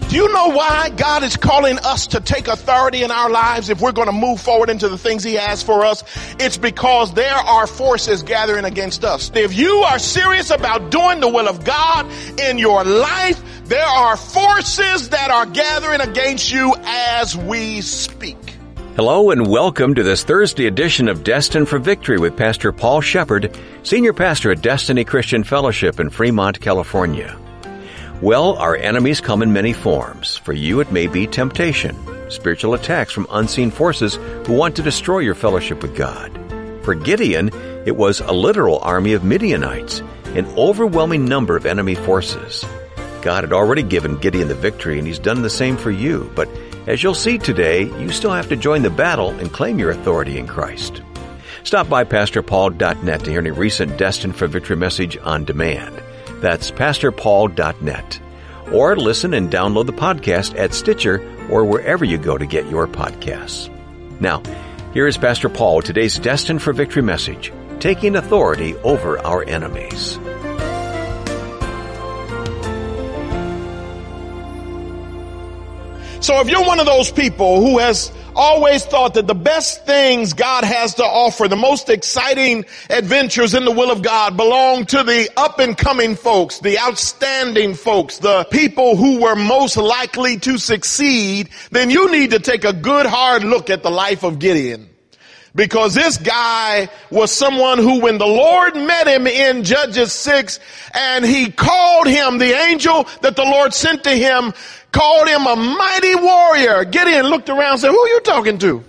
Do you know why God is calling us to take authority in our lives if we're going to move forward into the things he has for us? It's because there are forces gathering against us. If you are serious about doing the will of God in your life, there are forces that are gathering against you as we speak. Hello and welcome to this Thursday edition of Destined for Victory with Pastor Paul Shepard, Senior Pastor at Destiny Christian Fellowship in Fremont, California. Well, our enemies come in many forms. For you, it may be temptation, spiritual attacks from unseen forces who want to destroy your fellowship with God. For Gideon, it was a literal army of Midianites, an overwhelming number of enemy forces. God had already given Gideon the victory, and he's done the same for you. But as you'll see today, you still have to join the battle and claim your authority in Christ. Stop by PastorPaul.net to hear any recent Destined for Victory message on demand. That's PastorPaul.net. Or listen and download the podcast at Stitcher or wherever you go to get your podcasts. Now, here is Pastor Paul with today's Destined for Victory message, taking authority over our enemies. So if you're one of those people who has always thought that the best things God has to offer, the most exciting adventures in the will of God, belong to the up-and-coming folks, the outstanding folks, the people who were most likely to succeed, then you need to take a good hard look at the life of Gideon. Because this guy was someone who, when the Lord met him in Judges 6, and he called him, the angel that the Lord sent to him, called him a mighty warrior. Gideon looked around and said, who are you talking to?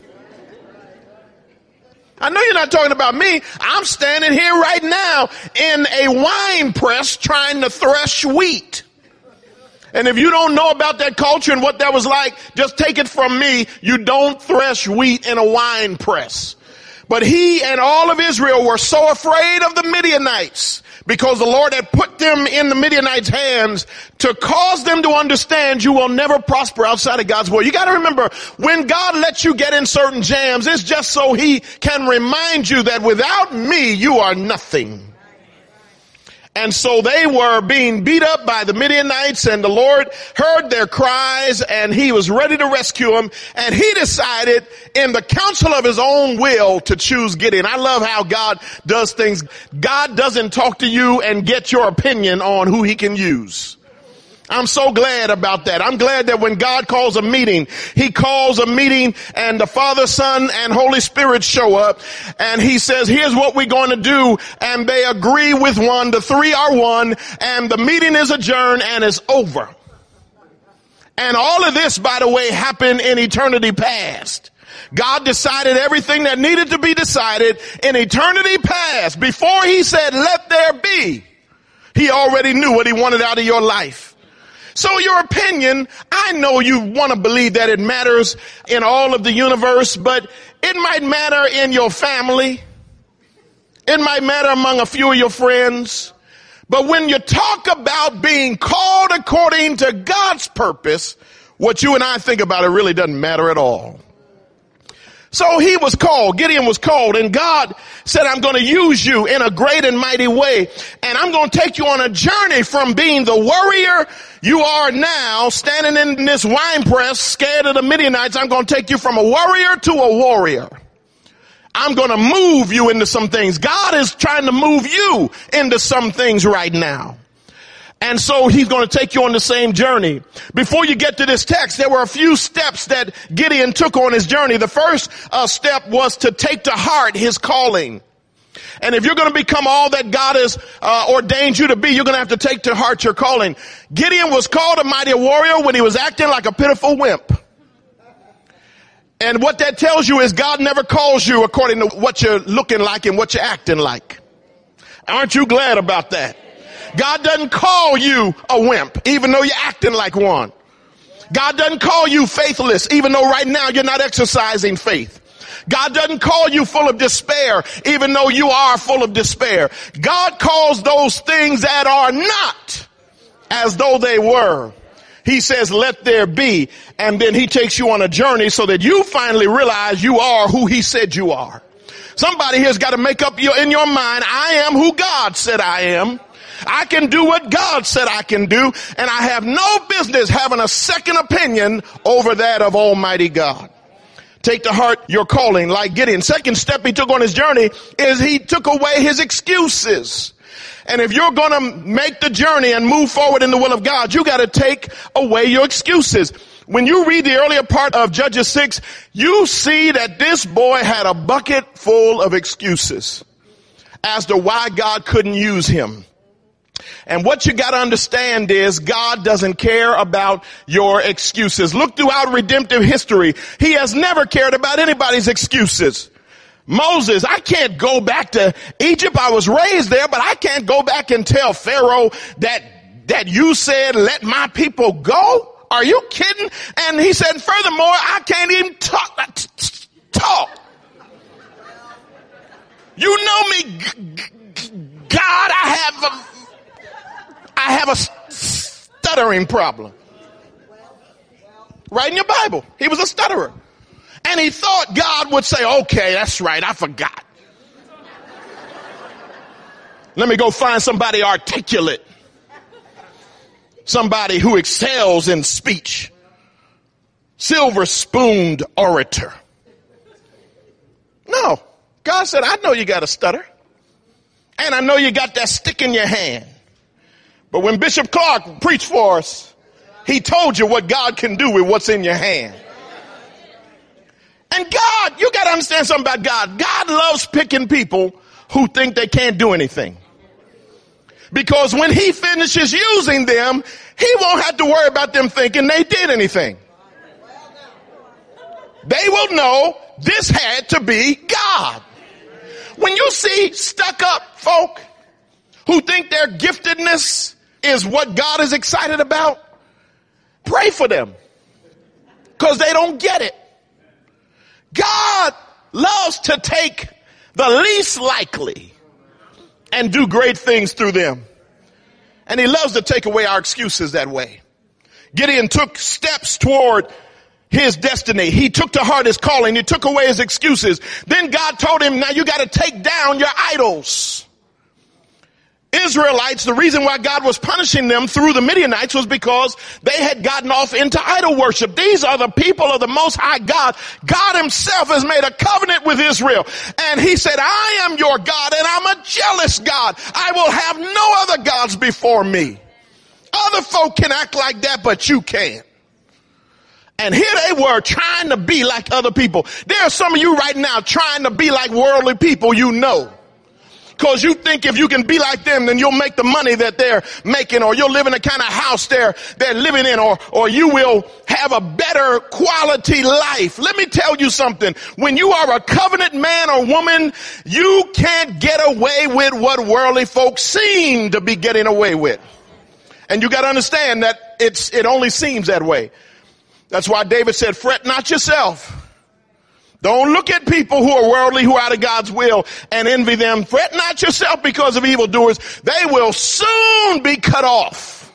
I know you're not talking about me. I'm standing here right now in a wine press trying to thresh wheat. And if you don't know about that culture and what that was like, just take it from me. You don't thresh wheat in a wine press. But he and all of Israel were so afraid of the Midianites because the Lord had put them in the Midianites' hands to cause them to understand you will never prosper outside of God's will. You got to remember, when God lets you get in certain jams, it's just so he can remind you that without me, you are nothing. And so they were being beat up by the Midianites, and the Lord heard their cries, and he was ready to rescue them. And he decided in the counsel of his own will to choose Gideon. I love how God does things. God doesn't talk to you and get your opinion on who he can use. I'm so glad about that. I'm glad that when God calls a meeting, he calls a meeting and the Father, Son, and Holy Spirit show up, and he says, here's what we're going to do. And they agree with one. The three are one, and the meeting is adjourned and it's over. And all of this, by the way, happened in eternity past. God decided everything that needed to be decided in eternity past. Before he said, let there be, he already knew what he wanted out of your life. So your opinion, I know you want to believe that it matters in all of the universe, but it might matter in your family. It might matter among a few of your friends. But when you talk about being called according to God's purpose, what you and I think about it really doesn't matter at all. So he was called, Gideon was called, and God said, I'm going to use you in a great and mighty way, and I'm going to take you on a journey from being the warrior you are now, standing in this wine press, scared of the Midianites. I'm going to take you from a warrior to a warrior. I'm going to move you into some things. God is trying to move you into some things right now. And so he's going to take you on the same journey. Before you get to this text, there were a few steps that Gideon took on his journey. The first step was to take to heart his calling. And if you're going to become all that God has ordained you to be, you're going to have to take to heart your calling. Gideon was called a mighty warrior when he was acting like a pitiful wimp. And what that tells you is God never calls you according to what you're looking like and what you're acting like. Aren't you glad about that? God doesn't call you a wimp, even though you're acting like one. God doesn't call you faithless, even though right now you're not exercising faith. God doesn't call you full of despair, even though you are full of despair. God calls those things that are not as though they were. He says, let there be. And then he takes you on a journey so that you finally realize you are who he said you are. Somebody here's got to make up in your mind, I am who God said I am. I can do what God said I can do, and I have no business having a second opinion over that of Almighty God. Take to heart your calling like Gideon. Second step he took on his journey is he took away his excuses. And if you're going to make the journey and move forward in the will of God, you got to take away your excuses. When you read the earlier part of Judges 6, you see that this boy had a bucket full of excuses as to why God couldn't use him. And what you got to understand is God doesn't care about your excuses. Look throughout redemptive history. He has never cared about anybody's excuses. Moses, I can't go back to Egypt. I was raised there, but I can't go back and tell Pharaoh that you said, let my people go. Are you kidding? And he said, furthermore, I can't even talk. You know me, God, I have a stuttering problem. Right in your Bible. He was a stutterer. And he thought God would say, okay, that's right, I forgot. Let me go find somebody articulate. Somebody who excels in speech. Silver-spooned orator. No. God said, I know you got a stutter. And I know you got that stick in your hand. But when Bishop Clark preached for us, he told you what God can do with what's in your hand. And God, you got to understand something about God. God loves picking people who think they can't do anything. Because when he finishes using them, he won't have to worry about them thinking they did anything. They will know this had to be God. When you see stuck up folk who think their giftedness is what God is excited about, pray for them. Because they don't get it. God loves to take the least likely and do great things through them. And he loves to take away our excuses that way. Gideon took steps toward his destiny. He took to heart his calling. He took away his excuses. Then God told him, now you got to take down your idols. Israelites, the reason why God was punishing them through the Midianites was because they had gotten off into idol worship. These are the people of the Most High God. God himself has made a covenant with Israel. And he said, I am your God and I'm a jealous God. I will have no other gods before me. Other folk can act like that, but you can't. And here they were trying to be like other people. There are some of you right now trying to be like worldly people you know. Because you think if you can be like them, then you'll make the money that they're making, or you'll live in the kind of house they're living in, or you will have a better quality life. Let me tell you something. When you are a covenant man or woman, you can't get away with what worldly folks seem to be getting away with. And you got to understand that it only seems that way. That's why David said, fret not yourself. Don't look at people who are worldly, who are out of God's will, and envy them. Fret not yourself because of evildoers. They will soon be cut off.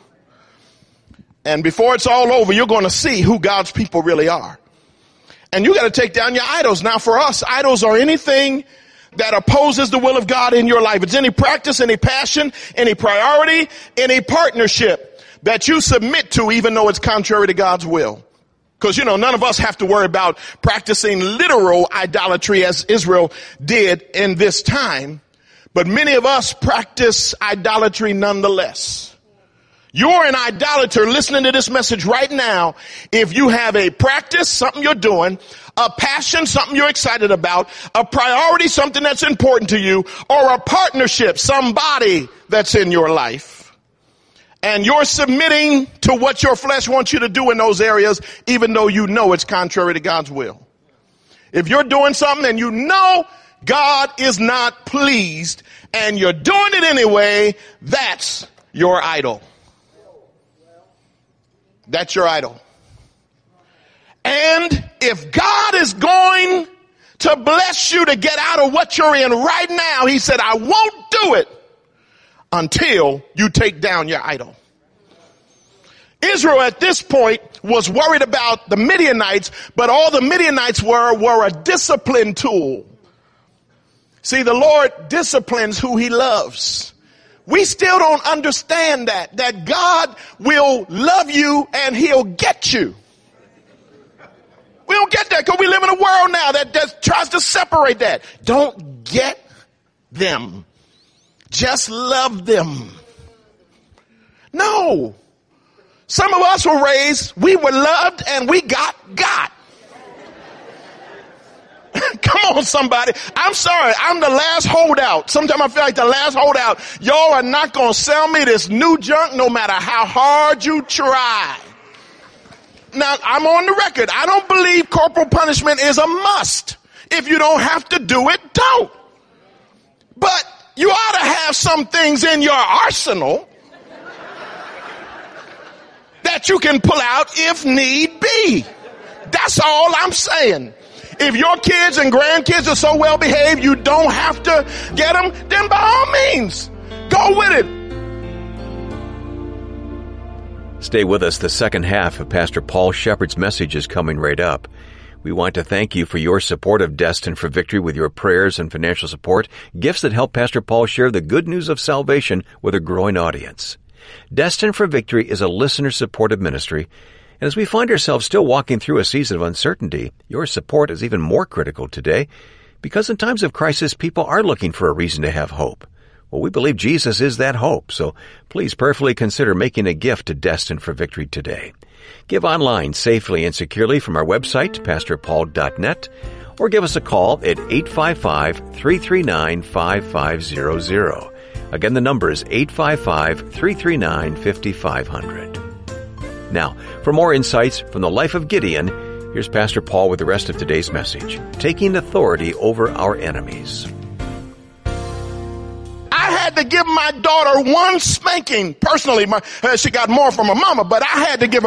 And before it's all over, you're going to see who God's people really are. And you got to take down your idols. Now for us, idols are anything that opposes the will of God in your life. It's any practice, any passion, any priority, any partnership that you submit to even though it's contrary to God's will. Because, none of us have to worry about practicing literal idolatry as Israel did in this time. But many of us practice idolatry nonetheless. You're an idolater listening to this message right now if you have a practice, something you're doing, a passion, something you're excited about, a priority, something that's important to you, or a partnership, somebody that's in your life. And you're submitting to what your flesh wants you to do in those areas, even though you know it's contrary to God's will. If you're doing something and you know God is not pleased and you're doing it anyway, that's your idol. That's your idol. And if God is going to bless you to get out of what you're in right now, he said, I won't do it until you take down your idol. Israel at this point was worried about the Midianites, but all the Midianites were a discipline tool. See, the Lord disciplines who he loves We still don't understand that God will love you and he'll get you. We don't get that because we live in a world now that tries to separate that. Don't get them. Just love them. No. Some of us were raised, we were loved and we got. Come on, somebody. I'm sorry. I'm the last holdout. Sometimes I feel like the last holdout. Y'all are not going to sell me this new junk no matter how hard you try. Now, I'm on the record. I don't believe corporal punishment is a must. If you don't have to do it, don't. But you ought to have some things in your arsenal that you can pull out if need be. That's all I'm saying. If your kids and grandkids are so well behaved you don't have to get them, then by all means, go with it. Stay with us. The second half of Pastor Paul Shepard's message is coming right up. We want to thank you for your support of Destined for Victory with your prayers and financial support, gifts that help Pastor Paul share the good news of salvation with a growing audience. Destined for Victory is a listener-supported ministry, and as we find ourselves still walking through a season of uncertainty, your support is even more critical today because in times of crisis, people are looking for a reason to have hope. Well, we believe Jesus is that hope, so please prayerfully consider making a gift to Destined for Victory today. Give online safely and securely from our website, pastorpaul.net, or give us a call at 855-339-5500. Again, the number is 855-339-5500. Now, for more insights from the life of Gideon, here's Pastor Paul with the rest of today's message, Taking Authority Over Our Enemies. I had to give my daughter one spanking. Personally, she got more from her mama, but I had to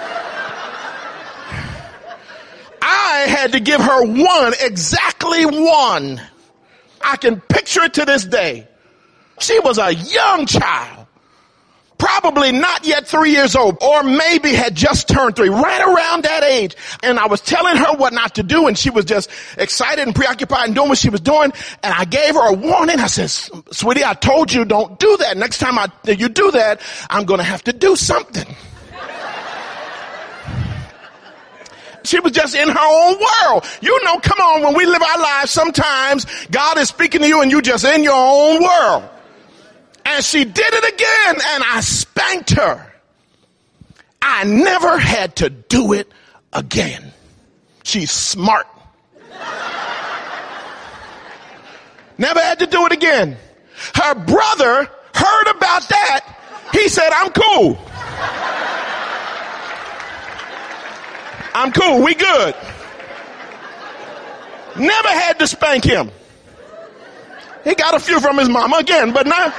give her one, exactly one. I can picture it to this day. She was a young child. Probably not yet 3 years old, or maybe had just turned 3, right around that age. And I was telling her what not to do, and she was just excited and preoccupied and doing what she was doing. And I gave her a warning. I said, sweetie, I told you don't do that. Next time you do that, I'm going to have to do something. She was just in her own world. You know, come on, when we live our lives, sometimes God is speaking to you and you just in your own world. And she did it again, and I spanked her. I never had to do it again. She's smart. Never had to do it again. Her brother heard about that. He said, I'm cool. I'm cool. We good. Never had to spank him. He got a few from his mama again, but not.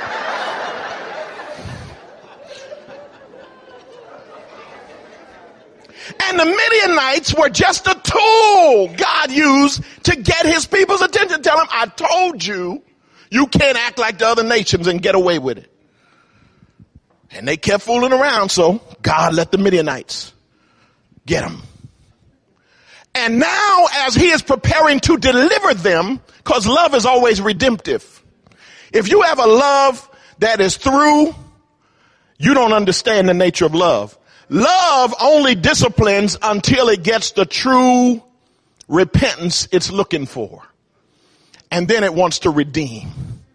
And the Midianites were just a tool God used to get his people's attention. Tell them, I told you, you can't act like the other nations and get away with it. And they kept fooling around, so God let the Midianites get them. And now as he is preparing to deliver them, because love is always redemptive. If you have a love that is through, you don't understand the nature of love. Love only disciplines until it gets the true repentance it's looking for. And then it wants to redeem.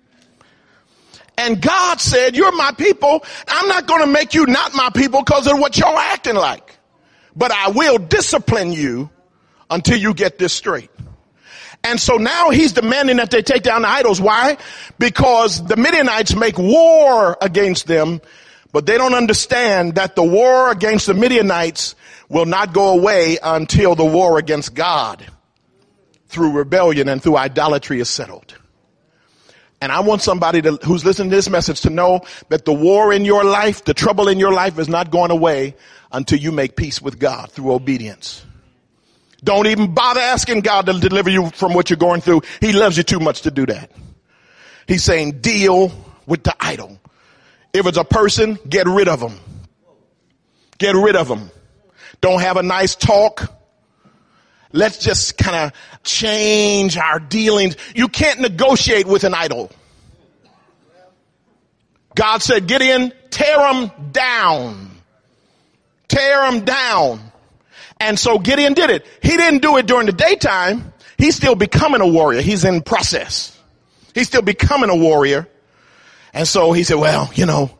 And God said, you're my people. I'm not going to make you not my people because of what y'all acting like. But I will discipline you until you get this straight. And so now he's demanding that they take down the idols. Why? Because the Midianites make war against them, but they don't understand that the war against the Midianites will not go away until the war against God through rebellion and through idolatry is settled. And I want somebody who's listening to this message to know that the war in your life, the trouble in your life is not going away until you make peace with God through obedience. Don't even bother asking God to deliver you from what you're going through. He loves you too much to do that. He's saying deal with the idol. If it's a person, get rid of them. Get rid of them. Don't have a nice talk. Let's just kind of change our dealings. You can't negotiate with an idol. God said, Gideon, tear them down. Tear them down. And so Gideon did it. He didn't do it during the daytime. He's still becoming a warrior. He's in process. He's still becoming a warrior. And so he said, well,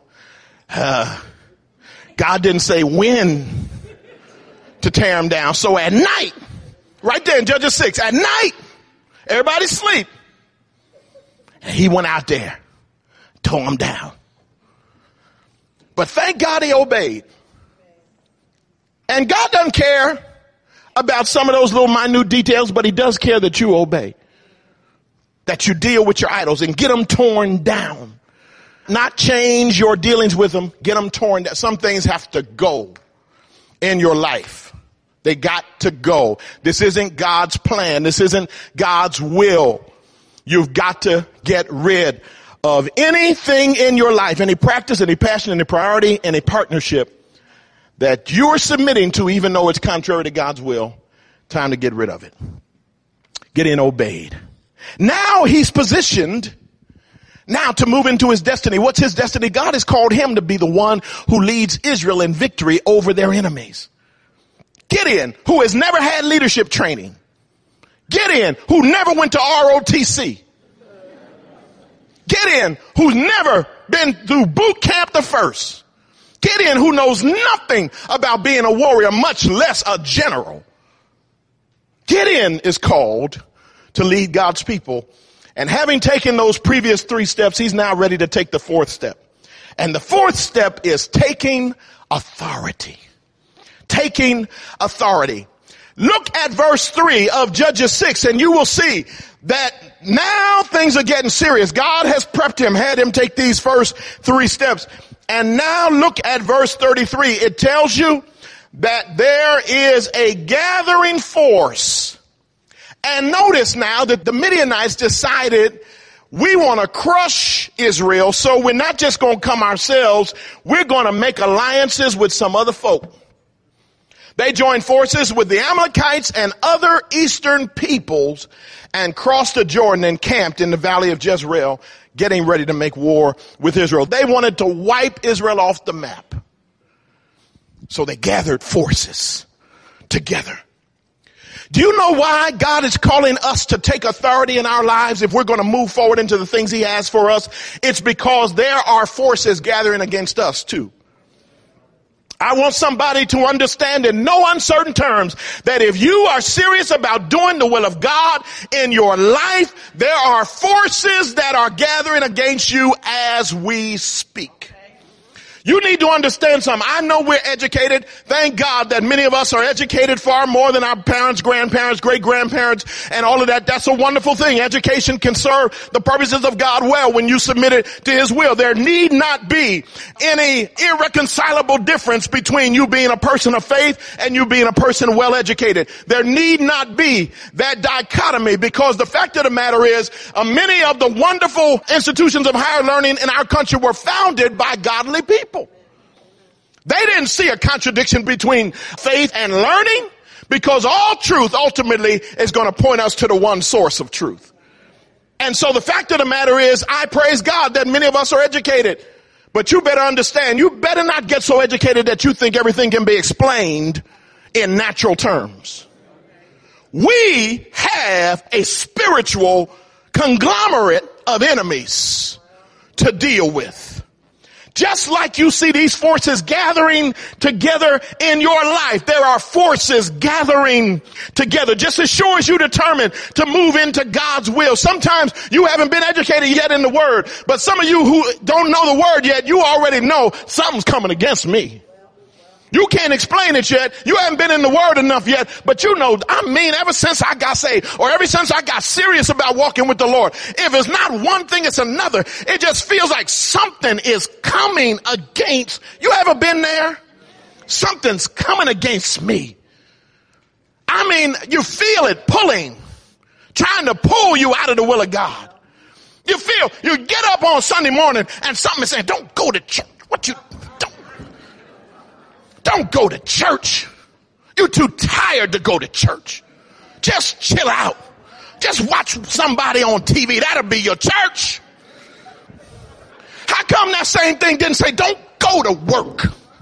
God didn't say when to tear them down. So at night, right there in Judges 6, at night, everybody sleep. And he went out there, tore them down. But thank God he obeyed. And God doesn't care about some of those little minute details, but he does care that you obey. That you deal with your idols and get them torn down. Not change your dealings with them, get them torn down. Some things have to go in your life. They got to go. This isn't God's plan. This isn't God's will. You've got to get rid of anything in your life, any practice, any passion, any priority, any partnership that you're submitting to, even though it's contrary to God's will. Time to get rid of it. Gideon obeyed. Now he's positioned now to move into his destiny. What's his destiny? God has called him to be the one who leads Israel in victory over their enemies. Gideon, who has never had leadership training. Gideon, who never went to ROTC. Gideon, who's never been through boot camp the first. Gideon, who knows nothing about being a warrior, much less a general. Gideon is called to lead God's people. And having taken those previous 3 steps, he's now ready to take the 4th step. And the 4th step is taking authority. Taking authority. Look at verse 3 of Judges 6 and you will see that now things are getting serious. God has prepped him, had him take these first 3 steps. And now look at verse 33. It tells you that there is a gathering force. And notice now that the Midianites decided we want to crush Israel. So we're not just going to come ourselves. We're going to make alliances with some other folk. They joined forces with the Amalekites and other eastern peoples and crossed the Jordan and camped in the valley of Jezreel, getting ready to make war with Israel. They wanted to wipe Israel off the map. So they gathered forces together. Do you know why God is calling us to take authority in our lives if we're going to move forward into the things he has for us? It's because there are forces gathering against us too. I want somebody to understand in no uncertain terms that if you are serious about doing the will of God in your life, there are forces that are gathering against you as we speak. You need to understand something. I know we're educated. Thank God that many of us are educated far more than our parents, grandparents, great-grandparents, and all of that. That's a wonderful thing. Education can serve the purposes of God well when you submit it to his will. There need not be any irreconcilable difference between you being a person of faith and you being a person well-educated. There need not be that dichotomy, because the fact of the matter is many of the wonderful institutions of higher learning in our country were founded by godly people. They didn't see a contradiction between faith and learning, because all truth ultimately is going to point us to the one source of truth. And so the fact of the matter is, I praise God that many of us are educated, but you better understand, you better not get so educated that you think everything can be explained in natural terms. We have a spiritual conglomerate of enemies to deal with. Just like you see these forces gathering together in your life, there are forces gathering together. Just as sure as you determine to move into God's will. Sometimes you haven't been educated yet in the word, but some of you who don't know the word yet, you already know something's coming against me. You can't explain it yet. You haven't been in the word enough yet, but you know, ever since I got saved, or ever since I got serious about walking with the Lord, if it's not one thing, it's another. It just feels like something is coming against. You ever been there? Something's coming against me. I mean, you feel it pulling, trying to pull you out of the will of God. You get up on Sunday morning and something is saying, don't go to church. Don't go to church. You're too tired to go to church. Just chill out. Just watch somebody on TV. That'll be your church. How come that same thing didn't say, don't go to work.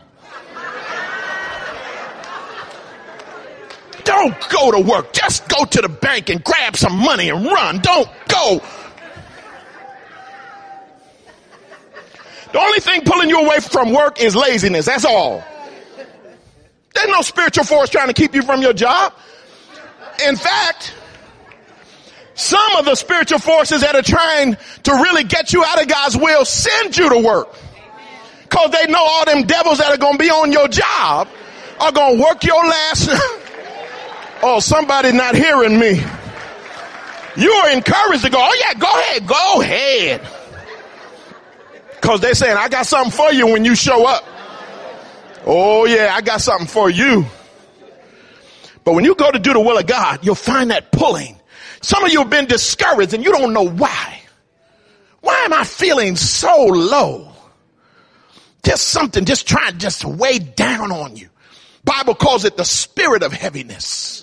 Don't go to work. Just go to the bank and grab some money and run. Don't go. The only thing pulling you away from work is laziness. That's all. There's no spiritual force trying to keep you from your job. In fact, some of the spiritual forces that are trying to really get you out of God's will send you to work. Because they know all them devils that are going to be on your job are going to work your last. Oh, somebody not hearing me. You are encouraged to go, oh yeah, go ahead. Because they're saying, I got something for you when you show up. Oh yeah, I got something for you. But when you go to do the will of God, you'll find that pulling. Some of you have been discouraged and you don't know why. Why am I feeling so low? Just something just trying to weigh down on you. Bible calls it the spirit of heaviness.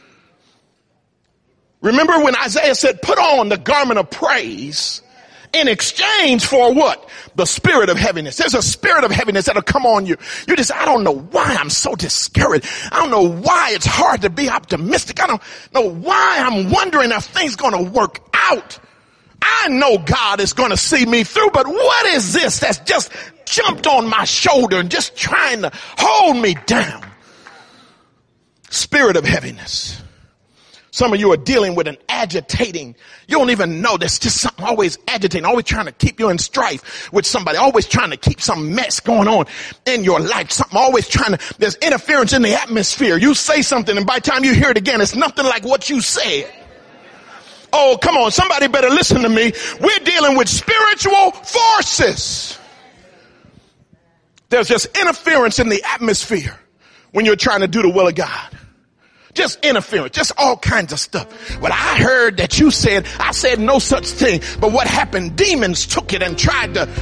Remember when Isaiah said, put on the garment of praise in exchange for what? The spirit of heaviness. There's a spirit of heaviness that'll come on you. You just, I don't know why I'm so discouraged. I don't know why it's hard to be optimistic. I don't know why I'm wondering if things going to work out. I know God is going to see me through, but what is this that's just jumped on my shoulder and just trying to hold me down? Spirit of heaviness. Some of you are dealing with an agitating, you don't even know, there's just something always agitating, always trying to keep you in strife with somebody, always trying to keep some mess going on in your life, something always trying to, there's interference in the atmosphere. You say something and by the time you hear it again, it's nothing like what you said. Oh, come on, somebody better listen to me. We're dealing with spiritual forces. There's just interference in the atmosphere when you're trying to do the will of God. Just interference, just all kinds of stuff. Well, I heard that you said, I said no such thing. But what happened? Demons took it and tried to.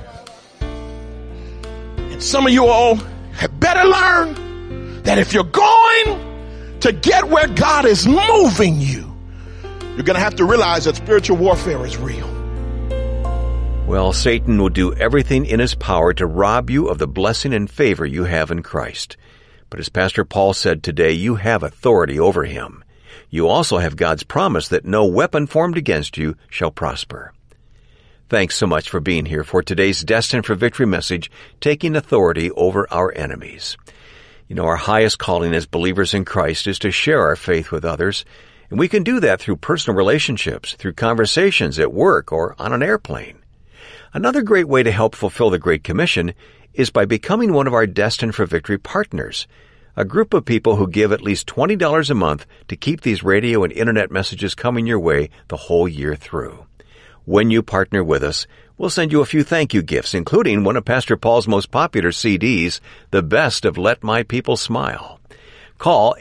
And some of you all have better learn that if you're going to get where God is moving you, you're going to have to realize that spiritual warfare is real. Well, Satan will do everything in his power to rob you of the blessing and favor you have in Christ. But as Pastor Paul said today, you have authority over him. You also have God's promise that no weapon formed against you shall prosper. Thanks so much for being here for today's Destined for Victory message, taking authority over our enemies. You know, our highest calling as believers in Christ is to share our faith with others, and we can do that through personal relationships, through conversations at work or on an airplane. Another great way to help fulfill the Great Commission is by becoming one of our Destined for Victory partners, a group of people who give at least $20 a month to keep these radio and internet messages coming your way the whole year through. When you partner with us, we'll send you a few thank you gifts, including one of Pastor Paul's most popular CDs, The Best of Let My People Smile. Call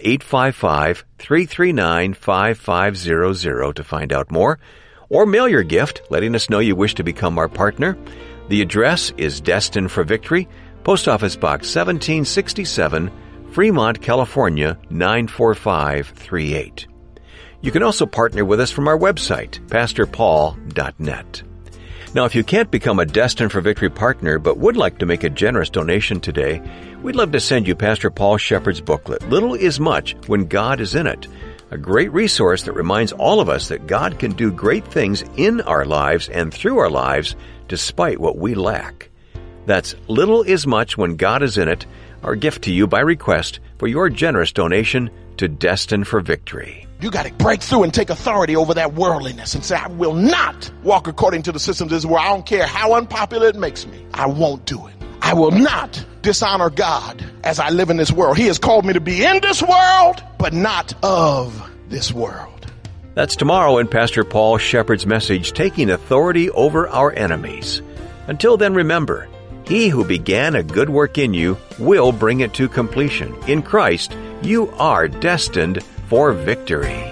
855-339-5500 to find out more, or mail your gift, letting us know you wish to become our partner. The address is Destined for Victory, Post Office Box 1767, Fremont, California, 94538. You can also partner with us from our website, pastorpaul.net. Now, if you can't become a Destined for Victory partner but would like to make a generous donation today, we'd love to send you Pastor Paul Shepard's booklet, Little is Much When God is in It, a great resource that reminds all of us that God can do great things in our lives and through our lives despite what we lack. That's Little is Much When God is in It, our gift to you by request for your generous donation to Destined for Victory. You got to break through and take authority over that worldliness and say, I will not walk according to the systems of this world. I don't care how unpopular it makes me. I won't do it. I will not dishonor God as I live in this world. He has called me to be in this world, but not of this world. That's tomorrow in Pastor Paul Shepard's message, Taking Authority Over Our Enemies. Until then, remember, He who began a good work in you will bring it to completion. In Christ, you are destined for victory.